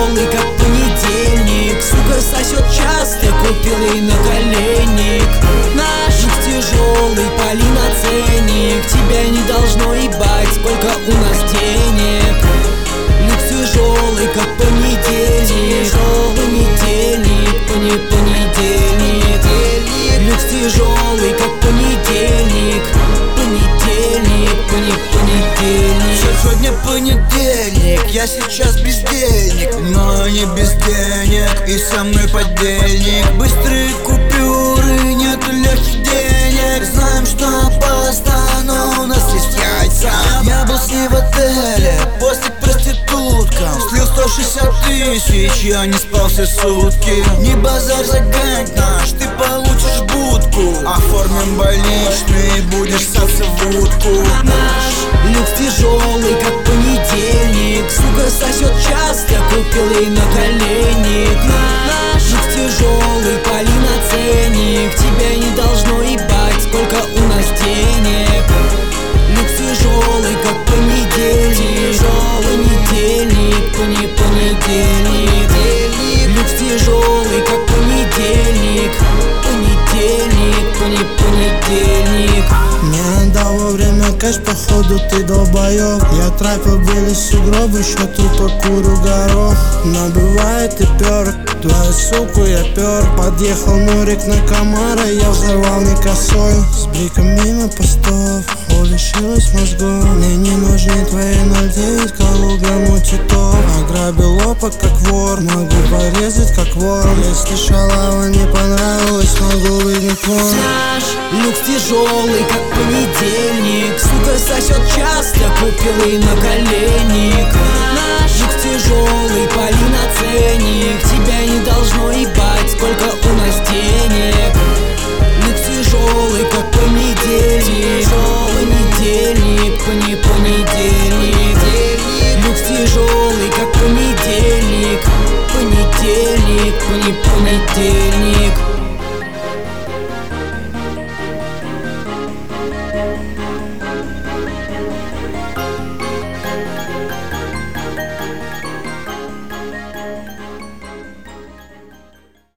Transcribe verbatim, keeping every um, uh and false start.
тяжелый, как понедельник. Сука сосет часто, купил ей наколенник. Наш люкс тяжелый, Полина ценник. Тебя не должно ебать, сколько у нас денег. Люкс тяжелый, как понедельник. Понедельник, пони понедельник. Люкс тяжелый, как понедельник. Понедельник, пони понедельник. Сегодня понедельник, я сейчас без денег, но не без денег, и со мной подельник. Быстрые купюры, нету легких денег. Знаем, что опасно, но у нас есть яйца. Я был с ней в отеле, после проституткам. Слил сто шестьдесят тысяч, я не спал все сутки. Не базар загонять наш, ты получишь будку. Оформим больничный, будешь ссаться в утку. Наш люкс тяжелый, как понедельник. Сука сосет часто, купил ей наколенник. Наш люкс тяжелый, Полина ценник. Тебя не должно ебать, сколько у нас денег. Люкс тяжелый, как понедельник. Понедельник, пони понедельник. Люкс тяжелый, как понедельник. Понедельник, пони понедельник. Не отдал вовремя кэш, походу ты долбоёб. Я трафил белый сугроб, еще тупо курю горох. Набивает и пёр, твою суку я пёр. Подъехал Нурик на Камара, я взорвал не косой. С бриком мимо постов, о, лишилась мозгов. Мне не нужны твои ноль девять, Калуга мутитов. Ограбил лопат как вор, могу порезать как вор. Если шалава не понравилась, могу выгнать вон. Наш люкс тяжелый, как понедельник. Сука сосет часто, купил ей наколенник. Наш люкс тяжелый, Полина ценник. Тебя не должно ебать, сколько у нас денег. Люкс тяжелый, как понедельник. Понедельник, пони